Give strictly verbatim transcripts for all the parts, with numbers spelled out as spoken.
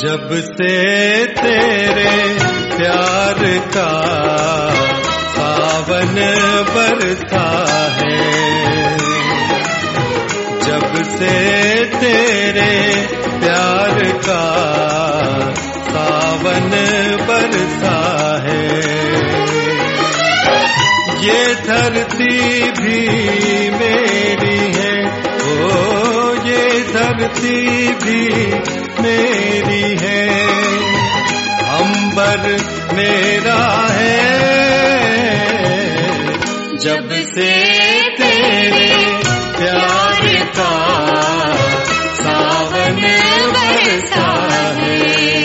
जब से तेरे प्यार का सावन बरसा है, जब से तेरे प्यार का सावन बरसा है, ये धरती भी मेरी है, ओ ये धरती भी मेरी है, अंबर मेरा है, जब से तेरे प्यार का सावन बरसा है।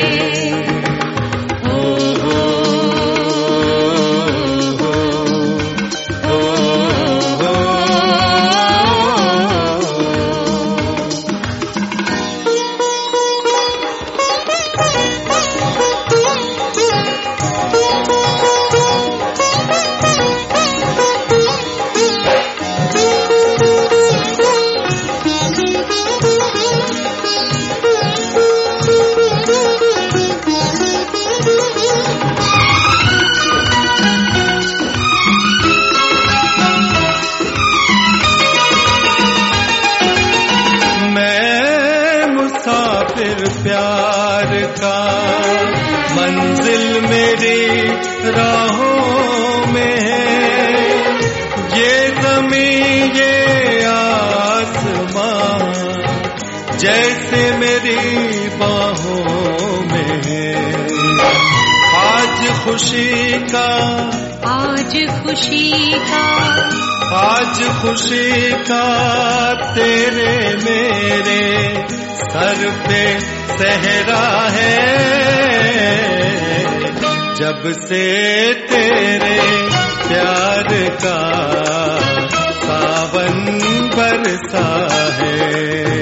प्यार का मंजिल मेरी राहों में है, ये ज़मीं ये आसमां जैसे मेरी बाहों में है। आज खुशी का आज खुशी का आज खुशी का तेरे मेरे सर पे सहरा है, जब से तेरे प्यार का सावन बरसा है।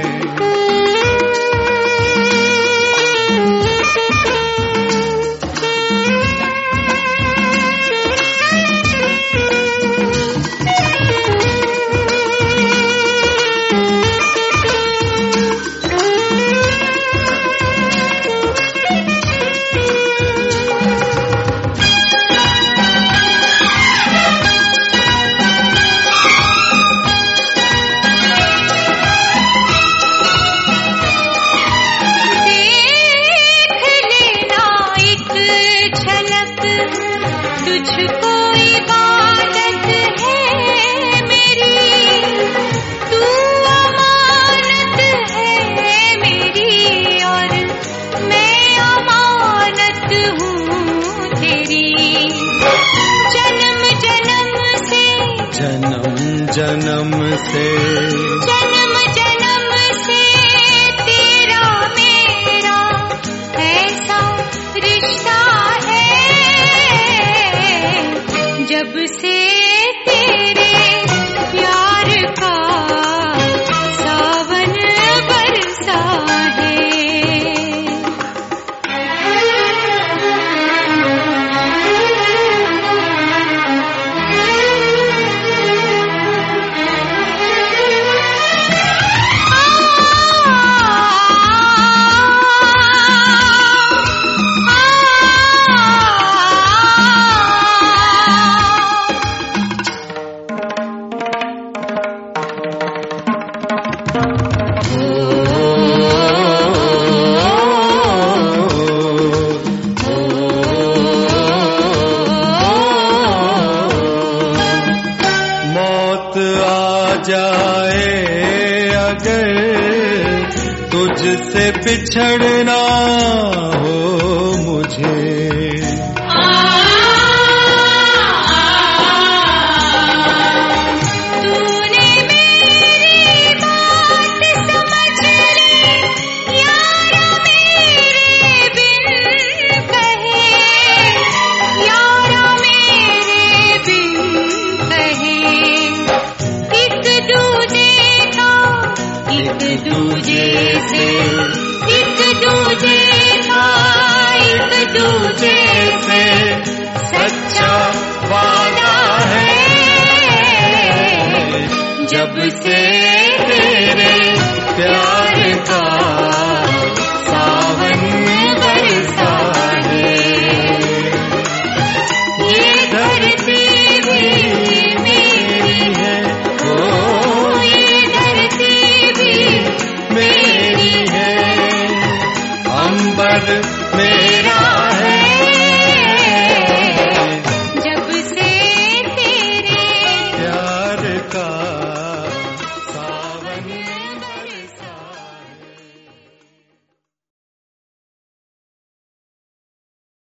जन्म से जन्म जन्म से तेरा मेरा ऐसा रिश्ता है, जब से तेरे प्यार का सावन बरसा है। जाए अगर तुझसे बिछड़ना हो मुझे, दूजे से एक दूजे का एक दूजे से सच्चा वादा है, जब से तेरे प्यार का सावन पर मेरा